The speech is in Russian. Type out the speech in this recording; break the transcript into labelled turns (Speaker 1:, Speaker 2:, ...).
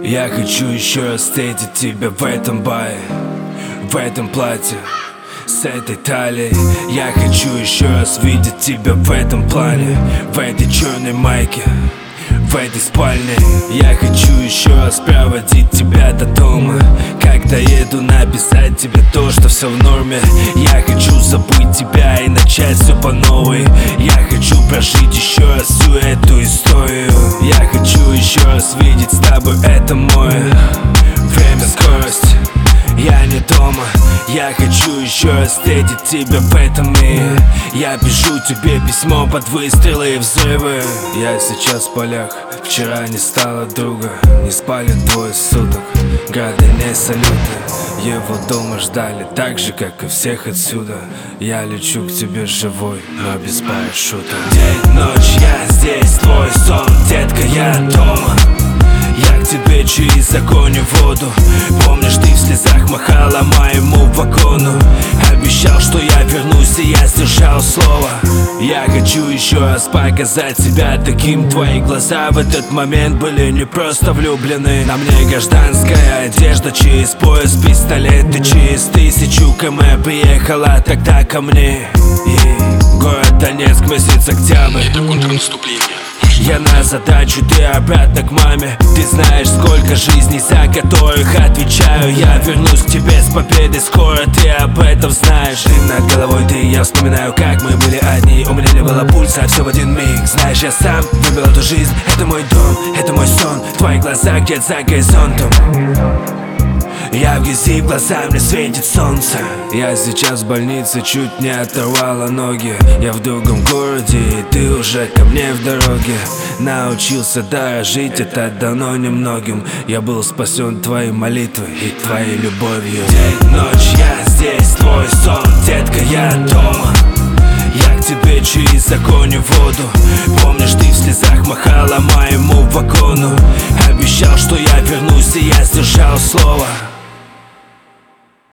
Speaker 1: Я хочу еще раз встретить тебя в этом баре, в этом платье, с этой талией. Я хочу еще раз видеть тебя в этом плане, в этой черной майке, в этой спальне. Я хочу еще раз проводить тебя до дома, когда еду написать тебе то, что все в норме. Я хочу забыть тебя и начать все по новой. Я хочу прожить еще раз всю эту историю. Я хочу еще раз видеть с тобой это море. Время, скорость, я не дома. Я хочу еще раз встретить тебя в этом мире. Я пишу тебе письмо под выстрелы и взрывы. Я сейчас в полях, вчера не стало друга. Не спали 2 суток, грады не салюты. Его дома ждали так же, как и всех отсюда. Я лечу к тебе живой, но без парашюта. День, ночь, я здесь, твой сон, детка, я дома. Я к тебе через огонь и воду. Помнишь, ты в слезах махала моему вагону. Обещал, что я вернусь, и я сдержал слово. Я хочу еще раз показать себя таким. Твои глаза в этот момент были не просто влюблены. На мне гражданская одежда, через пояс пистолет. Ты через 1000 км приехала тогда ко мне. И город Донецк, месяц октябрь.
Speaker 2: Это контрнаступление.
Speaker 1: Я на задачу, ты обратно к маме. Ты знаешь, сколько жизней, за которых отвечаю. Я вернусь к тебе с победой скоро, ты об этом знаешь. Ты над головой, ты, я вспоминаю, как мы были одни. У меня не было пульса, все в один миг. Знаешь, я сам выбрал эту жизнь. Это мой дом, это мой сон. Твои глаза где-то за горизонтом. Я в грязи, в глаза мне светит солнце. Я сейчас в больнице, чуть не оторвала ноги. Я в другом городе, и ты уже ко мне в дороге. Научился дорожить, это дано немногим. Я был спасен твоей молитвой и твоей любовью. День, ночь, я здесь, твой сон, детка, я дома. Я к тебе через огонь и воду. Помнишь, ты в слезах махала моему вагону. Обещал, что я вернусь, и я сдержал слово.